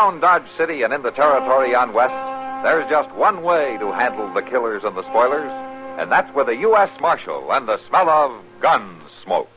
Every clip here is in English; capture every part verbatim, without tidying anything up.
Around Dodge City and in the territory on West, there's just one way to handle the killers and the spoilers, and that's with a U S Marshal and the smell of gun smoke.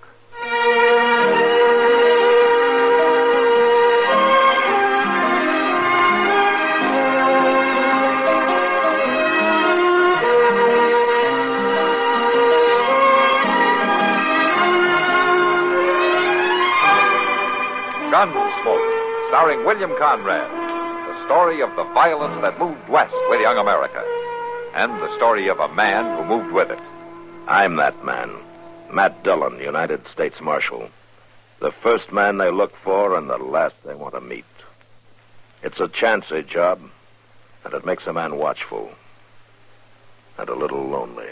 Gunsmoke, starring William Conrad. The story of the violence that moved west with young America. And the story of a man who moved with it. I'm that man. Matt Dillon, United States Marshal. The first man they look for and the last they want to meet. It's a chancy job, and it makes a man watchful. And a little lonely.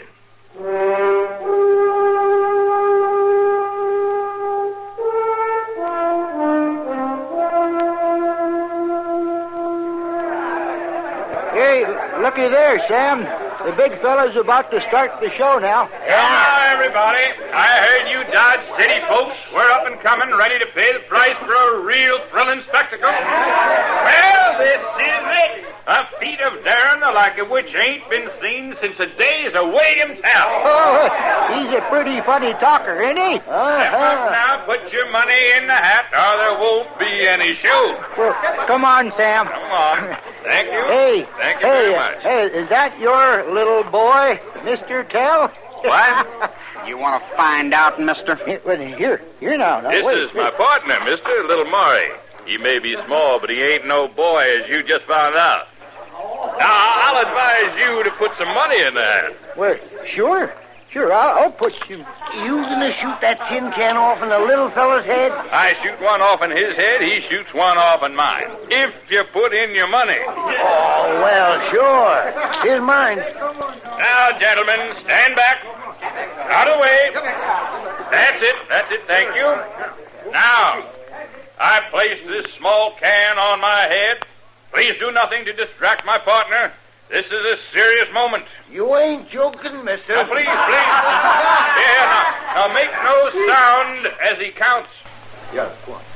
Hey, looky there, Sam. The big fella's about to start the show now. Yeah, everybody. I heard you Dodge City folks were up and coming, ready to pay the price for a real thrilling spectacle. Well, this is it. A feat of daring the like of which ain't been seen since the days of William Tell. Oh, he's a pretty funny talker, ain't he? Uh-huh. Now, put your money in the hat, or there won't be any show. Well, come on, Sam. Come on. Thank you. Hey. Thank you hey, very much. Hey, is that your little boy, Mister Tell? What? You want to find out, mister? Well, here, here now. now This wait, is wait. my partner, mister, Little Maury. He may be small, but he ain't no boy, as you just found out. Now, I'll advise you to put some money in that. Well, sure. Sure, I'll, I'll put you. You gonna shoot that tin can off in the little fella's head? I shoot one off in his head, he shoots one off in mine. If you put in your money. Oh, well, sure. Here's mine. Now, gentlemen, stand back. Out of the way. That's it, that's it, thank you. Now, I place this small can on my head. Please do nothing to distract my partner. This is a serious moment. You ain't joking, mister. Now, please, please. Yeah, now, now make no sound as he counts. Yeah, go on.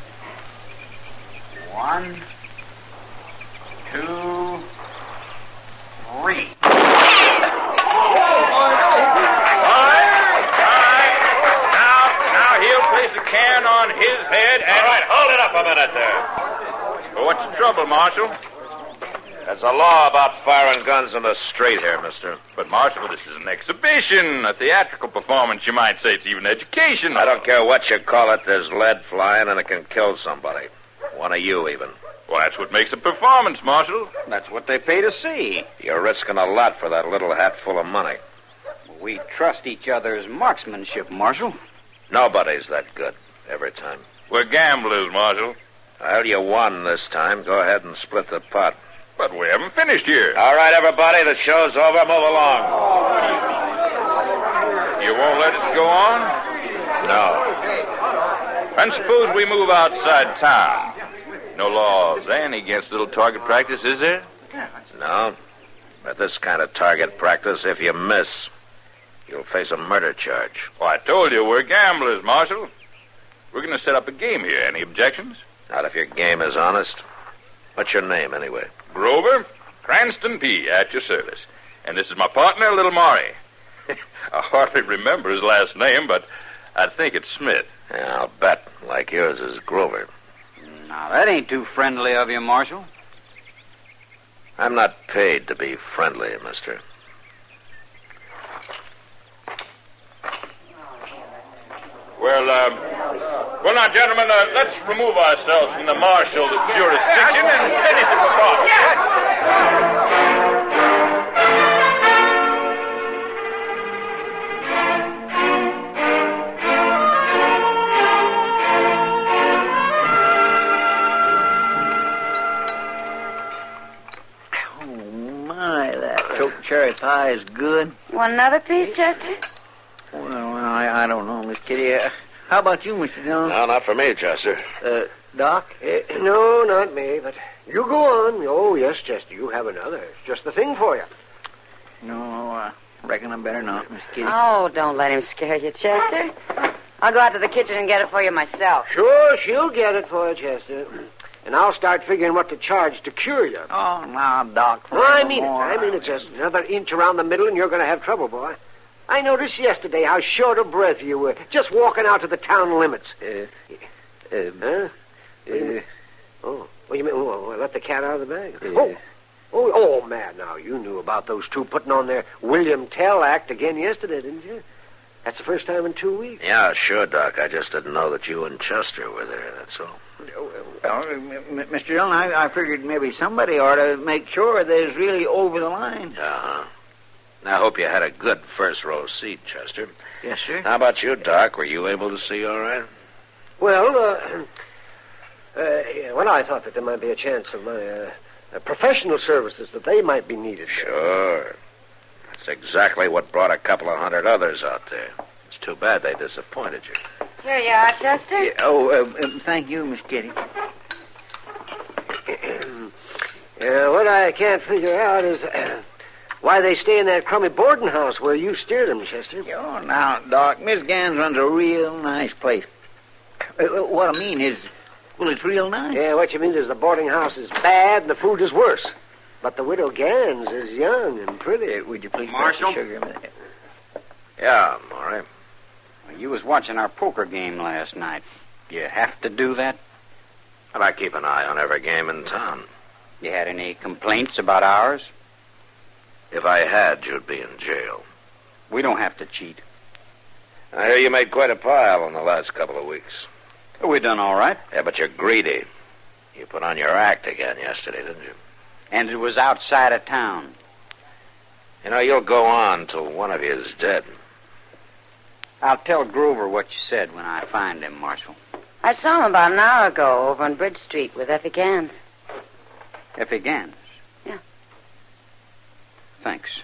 One, two, three. All right, all right. Now, now he'll place the can on his head and... All right, hold it up a minute there. Well, what's the trouble, Marshal? There's a law about firing guns in the street here, mister. But, Marshal, this is an exhibition, a theatrical performance, you might say. It's even education. I don't care what you call it. There's lead flying, and it can kill somebody. One of you, even. Well, that's what makes a performance, Marshal. That's what they pay to see. You're risking a lot for that little hat full of money. We trust each other's marksmanship, Marshal. Nobody's that good every time. We're gamblers, Marshal. Well, you won this time. Go ahead and split the pot. But we haven't finished here. All right, everybody, the show's over. Move along. You won't let us go on? No. And suppose we move outside town. No laws, then, against little target practice, is there? No. At this kind of target practice, if you miss, you'll face a murder charge. Well, I told you, we're gamblers, Marshal. We're going to set up a game here. Any objections? Not if your game is honest. What's your name, anyway? Grover Cranston P., at your service. And this is my partner, Little Maury. I hardly remember his last name, but I think it's Smith. Yeah, I'll bet. Like yours is Grover. Now, that ain't too friendly of you, Marshal. I'm not paid to be friendly, mister. Well, uh, well, now, gentlemen, uh, let's remove ourselves from the marshal's jurisdiction and finish the performance. Oh, my, that choke cherry pie is good. Want another piece, Chester? Well, well I, I don't know, Miss Kitty. Uh, how about you, Mister Dillon? No, not for me, Chester. Uh, Doc? Uh, no, not me, but you go on. Oh, yes, Chester, you have another. It's just the thing for you. No, I reckon I better not, Miss Kitty. Oh, don't let him scare you, Chester. I'll go out to the kitchen and get it for you myself. Sure, she'll get it for you, Chester. and I'll start figuring what to charge to cure you. Oh, now, Doc. No, I mean it. I mean it. Just another inch around the middle, and you're going to have trouble, boy. I noticed yesterday how short of breath you were, just walking out to the town limits. Uh, uh, huh? Uh, oh, what do you mean? Oh, let the cat out of the bag. Uh, oh, oh, oh, man! Now you knew about those two putting on their William Tell act again yesterday, didn't you? That's the first time in two weeks. Yeah, sure, Doc. I just didn't know that you and Chester were there, that's all. Well, M- Mister Dillon, I, I figured maybe somebody ought to make sure that it's really over the line. Uh-huh. I hope you had a good first-row seat, Chester. Yes, sir. How about you, Doc? Were you able to see all right? Well, uh, uh, yeah, well, I thought that there might be a chance of my uh, uh, professional services, that they might be needed. Sure. That's exactly what brought a couple of hundred others out there. It's too bad they disappointed you. Here you are, Chester. Yeah, oh, uh, um, thank you, Miss Kitty. Yeah, what I can't figure out is uh, why they stay in that crummy boarding house where you steered them, Chester. Oh, now, Doc, Miss Gans runs a real nice place. Uh, what I mean is, well, it's real nice. Yeah, what you mean is the boarding house is bad and the food is worse. But the widow Gans is young and pretty. Uh, would you please Marshal? pass the sugar a minute? Yeah, Maury. Well, you was watching our poker game last night. You have to do that? Well, I keep an eye on every game in town. You had any complaints about ours? If I had, you'd be in jail. We don't have to cheat. I hear you made quite a pile in the last couple of weeks. We done all right. Yeah, but you're greedy. You put on your act again yesterday, didn't you? And it was outside of town. You know, you'll go on till one of you is dead. I'll tell Grover what you said when I find him, Marshal. I saw him about an hour ago over on Bridge Street with Effie Gans. Effie Gans? Yeah. Thanks.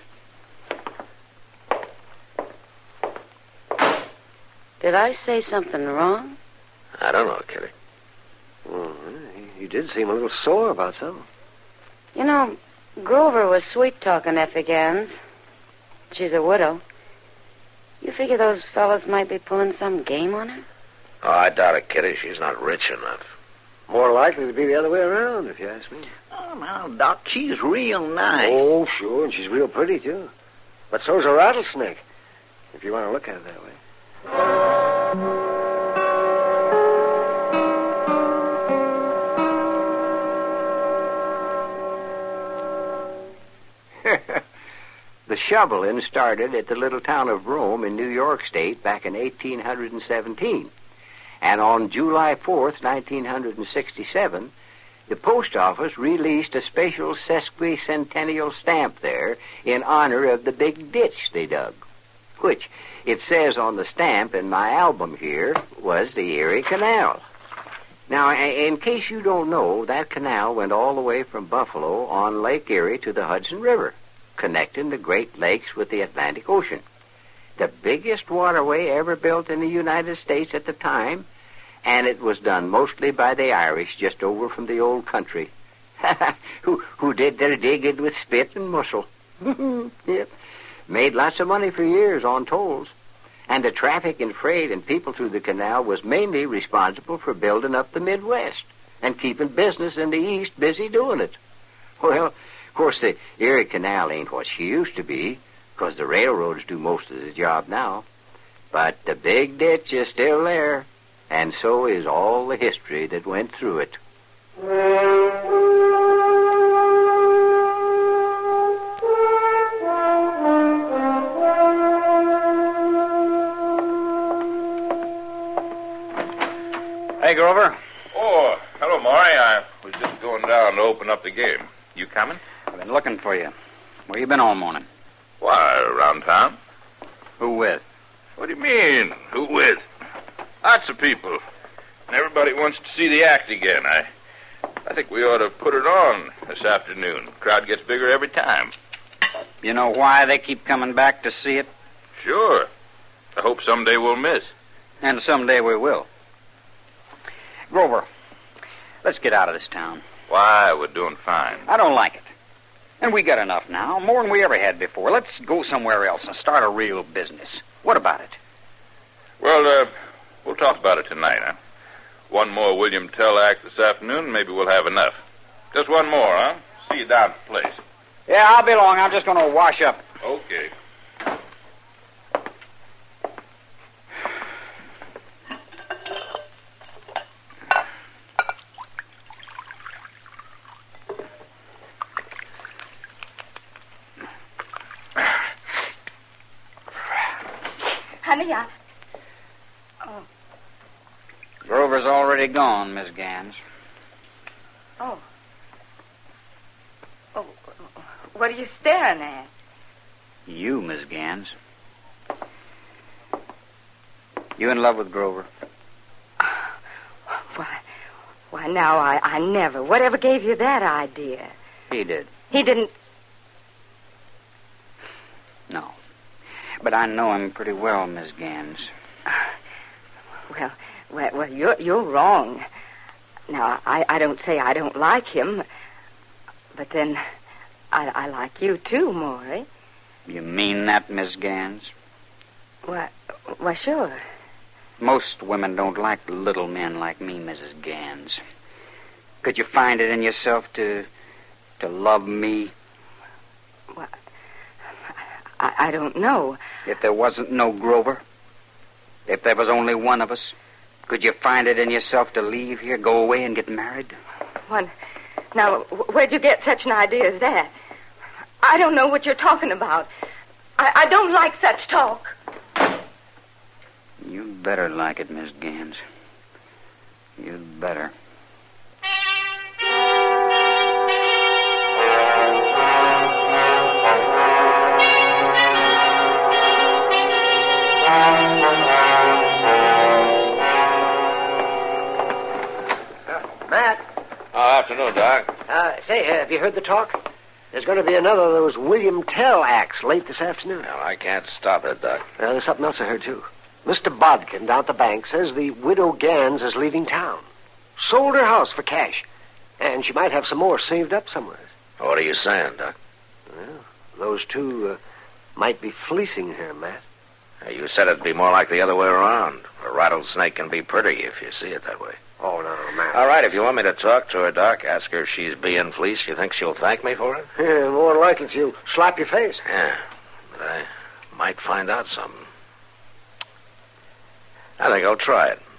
Did I say something wrong? I don't know, Kitty. Well, you did seem a little sore about something. You know, Grover was sweet-talking Effie Gans. She's a widow. You figure those fellas might be pulling some game on her? Oh, I doubt it, Kitty. She's not rich enough. More likely to be the other way around, if you ask me. Oh, now, Doc, she's real nice. Oh, sure, and she's real pretty, too. But so's a rattlesnake, if you want to look at it that way. The shoveling started at the little town of Rome in New York State back in eighteen seventeen. And on July fourth, nineteen sixty-seven, the post office released a special sesquicentennial stamp there in honor of the big ditch they dug, which, it says on the stamp in my album here, was the Erie Canal. Now, in case you don't know, that canal went all the way from Buffalo on Lake Erie to the Hudson River, connecting the Great Lakes with the Atlantic Ocean. The biggest waterway ever built in the United States at the time, and it was done mostly by the Irish just over from the old country, who who did their digging with spit and muscle. Yep. Made lots of money for years on tolls. And the traffic and freight and people through the canal was mainly responsible for building up the Midwest and keeping business in the East busy doing it. Well, of course, the Erie Canal ain't what she used to be, because the railroads do most of the job now. But the big ditch is still there, and so is all the history that went through it. Hey, Grover. Oh, hello, Maury. I was just going down to open up the game. You coming? I've been looking for you. Where you been all morning? Why, around town. Who with? What do you mean, who with? Lots of people. And everybody wants to see the act again. I I think we ought to put it on this afternoon. The crowd gets bigger every time. You know why they keep coming back to see it? Sure. I hope someday we'll miss. And someday we will. Grover, let's get out of this town. Why, we're doing fine. I don't like it. And we got enough now, more than we ever had before. Let's go somewhere else and start a real business. What about it? Well, uh, we'll talk about it tonight, huh? one more William Tell act this afternoon, maybe we'll have enough. Just one more, huh? See you down at the place. Yeah, I'll be along. I'm just going to wash up. Okay. Honey, I... Oh. Grover's already gone, Miss Gans. Oh. Oh, what are you staring at? You, Miss Gans. You in love with Grover? Why, why now, I, I never. Whatever gave you that idea? He did. He didn't... No. But I know him pretty well, Miss Gans. Well, well, well you're, you're wrong. Now, I, I don't say I don't like him, but then I, I like you too, Maury. You mean that, Miss Gans? Why, why, sure. Most women don't like little men like me, Missus Gans. Could you find it in yourself to to love me? Well, I, I don't know. If there wasn't no Grover, if there was only one of us, could you find it in yourself to leave here, go away, and get married? What? Now, where'd you get such an idea as that? I don't know what you're talking about. I, I don't like such talk. You'd better like it, Miss Gans. You'd better. Matt. Oh, afternoon, Doc. Uh, say, uh, have you heard the talk? There's going to be another of those William Tell acts late this afternoon. Well, I can't stop it, Doc. Uh, there's something else I heard, too. Mister Bodkin down at the bank says the widow Gans is leaving town. Sold her house for cash. And she might have some more saved up somewhere. What are you saying, Doc? Well, those two uh, might be fleecing her, Matt. You said it'd be more like the other way around. A rattlesnake can be pretty if you see it that way. Oh, no, no, Matt. All right, if you want me to talk to her, Doc, ask her if she's being fleeced. You think she'll thank me for it? Yeah, more than likely she'll slap your face. Yeah, but I might find out something. I think I'll try it.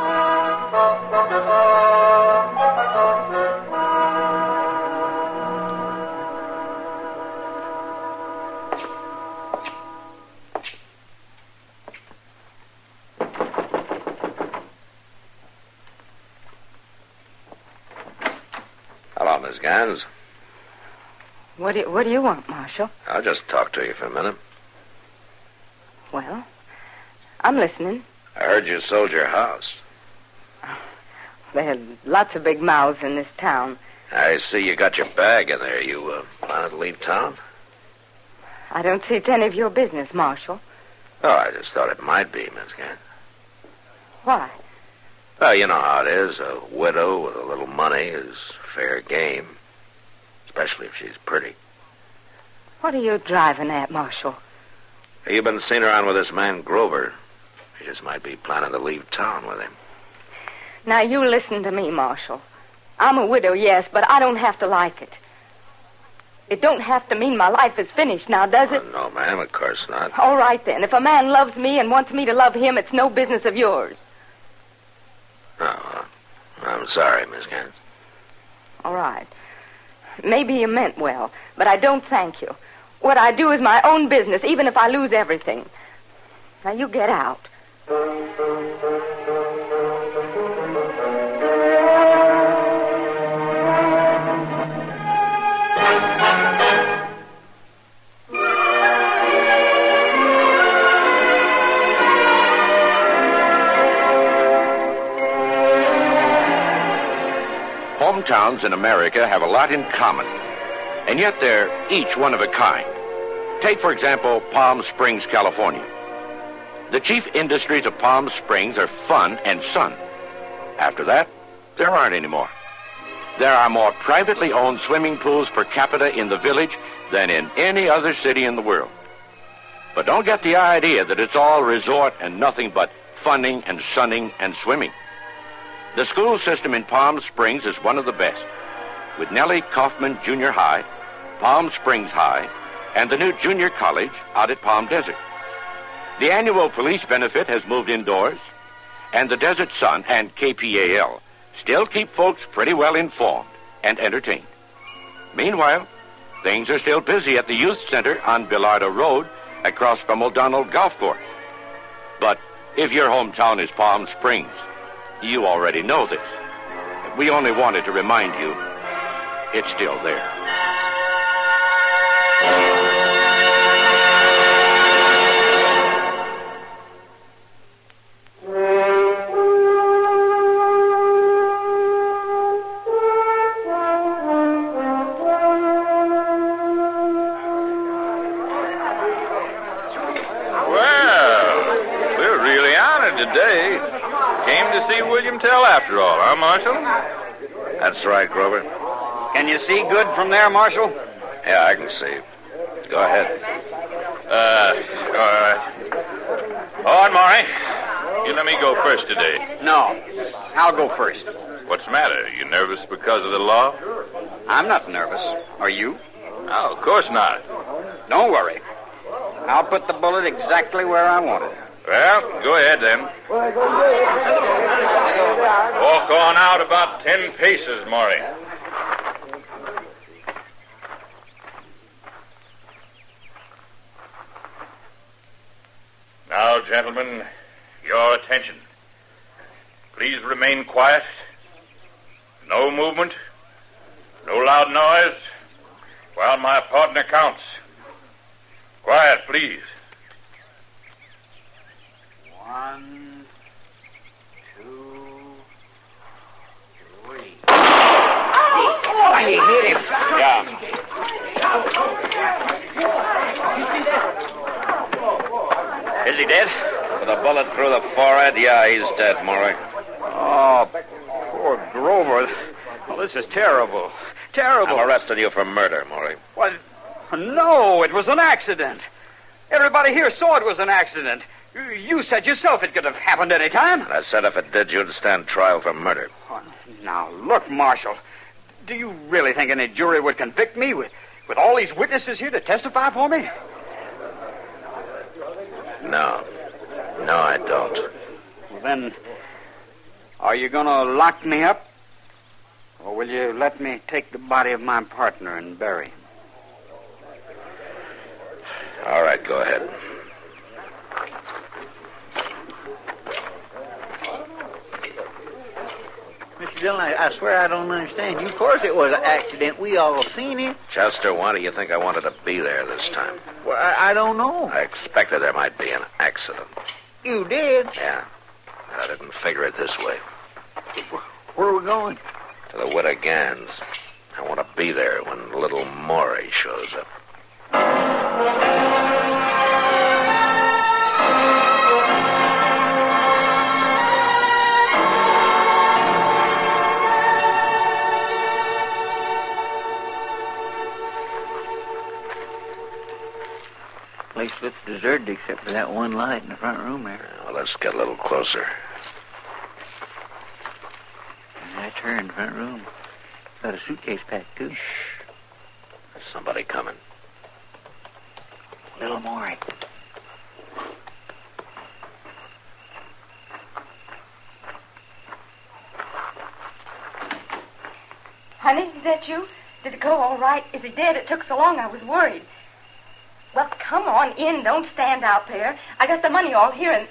Hello, Miss Gans. What do you, what do you want, Marshal? I'll just talk to you for a minute. Well, I'm listening. I heard you sold your house. There are lots of big mouths in this town. I see you got your bag in there. You uh, planning to leave town? I don't see it's any of your business, Marshal. Oh, I just thought it might be, Miss Gans. Why? Well, you know how it is. A widow with a little money is fair game. Especially if she's pretty. What are you driving at, Marshal? You've been seen around with this man, Grover. He just might be planning to leave town with him. Now, you listen to me, Marshal. I'm a widow, yes, but I don't have to like it. It don't have to mean my life is finished now, does it? Oh, no, ma'am, of course not. All right, then. If a man loves me and wants me to love him, it's no business of yours. Oh, uh, I'm sorry, Miss Gans. All right. Maybe you meant well, but I don't thank you. What I do is my own business, even if I lose everything. Now, you get out. Hometowns in America have a lot in common, and yet they're each one of a kind. Take, for example, Palm Springs, California. The chief industries of Palm Springs are fun and sun. After that, there aren't any more. There are more privately owned swimming pools per capita in the village than in any other city in the world. But don't get the idea that it's all resort and nothing but funning and sunning and swimming. The school system in Palm Springs is one of the best, with Nellie Kaufman Junior High, Palm Springs High, and the new junior college out at Palm Desert. The annual police benefit has moved indoors, and the Desert Sun and K P A L still keep folks pretty well informed and entertained. Meanwhile, things are still busy at the Youth Center on Billardo Road across from O'Donnell Golf Course. But if your hometown is Palm Springs, you already know this. We only wanted to remind you it's still there. Today, came to see William Tell after all, huh, Marshal? That's right, Grover. Can you see good from there, Marshal? Yeah, I can see. Go ahead. Uh, all right. All right, Maury. You let me go first today. No, I'll go first. What's the matter? You nervous because of the law? I'm not nervous. Are you? Oh, of course not. Don't worry. I'll put the bullet exactly where I want it. Well, go ahead, then. Walk on out about ten paces, Maury. Now, gentlemen, your attention. Please remain quiet. No movement. No loud noise. While my partner counts. Quiet, please. One, two, three. Oh, he hit him. Yeah. Is he dead? With a bullet through the forehead, yeah, he's dead, Maury. Oh, poor Grover. Well, this is terrible. Terrible. I'm arresting you for murder, Maury. What? No, it was an accident. Everybody here saw it was an accident. You said yourself it could have happened any time. And I said if it did, you'd stand trial for murder. Oh, now, look, Marshal. Do you really think any jury would convict me with, with all these witnesses here to testify for me? No. No, I don't. Well, then, are you going to lock me up? Or will you let me take the body of my partner and bury him? All right, go ahead. Mister Dillon, I, I swear I don't understand you. Of course it was an accident. We all seen it. Chester, why do you think I wanted to be there this time? Well, I, I don't know. I expected there might be an accident. You did? Yeah. I didn't figure it this way. Where are we going? To the Widow Gans. I want to be there when little Maury shows up. The place looks deserted except for that one light in the front room there. Well, let's get a little closer. And that her in the front room. Got a suitcase packed, too. Shh. There's somebody coming. Little Maury. Honey, is that you? Did it go all right? Is he dead? It took so long I was worried. Well, come on in. Don't stand out there. I got the money all here and...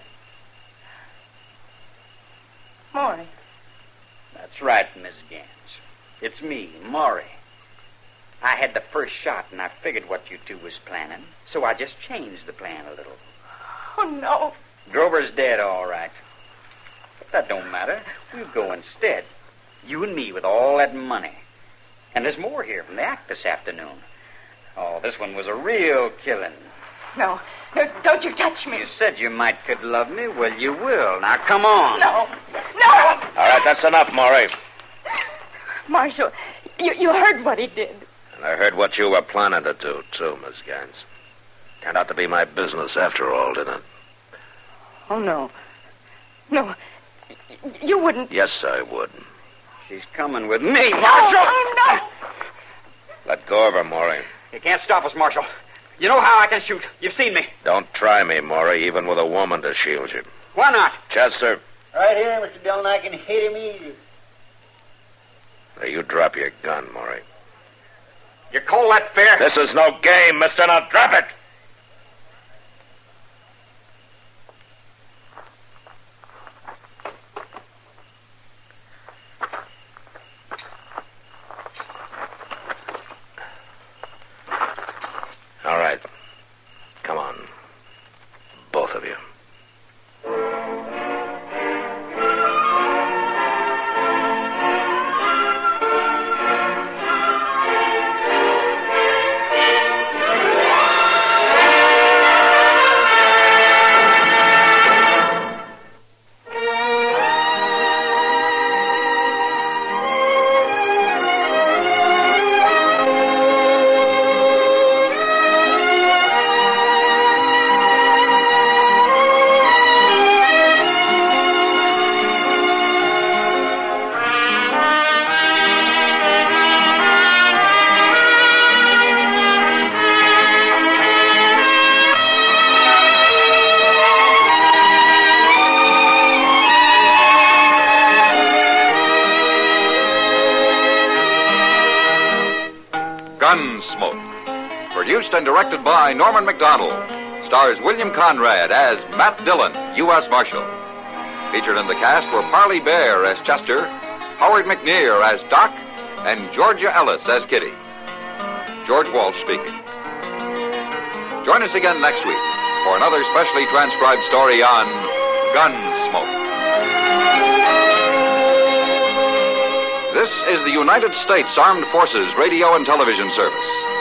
Maury. That's right, Miss Gans. It's me, Maury. I had the first shot, and I figured what you two was planning, so I just changed the plan a little. Oh, no. Grover's dead, all right. But that don't matter. We'll go instead. You and me with all that money. And there's more here from the act this afternoon. Oh, this one was a real killing. No. No, don't you touch me. You said you might could love me. Well, you will. Now, come on. No. No! All right, that's enough, Maury. Marshal, you, you heard what he did. And I heard what you were planning to do, too, Miss Gaines. Turned out to be my business after all, didn't it? Oh, no. No. You wouldn't... Yes, I would. She's coming with me, No, Marshal! no, no! Let go of her, Maury. You can't stop us, Marshal. You know how I can shoot. You've seen me. Don't try me, Maury, even with a woman to shield you. Why not? Chester, Right here, Mister Dillon, I can hit him easy. now you drop your gun, Maury. You call that fair? This is no game, mister. Now drop it! All right. Come on. Both of you. Gunsmoke. Produced and directed by Norman McDonald. Stars William Conrad as Matt Dillon, U S Marshal. Featured in the cast were Parley Bear as Chester, Howard McNear as Doc, and Georgia Ellis as Kitty. George Walsh speaking. Join us again next week for another specially transcribed story on Gunsmoke. This is the United States Armed Forces Radio and Television Service.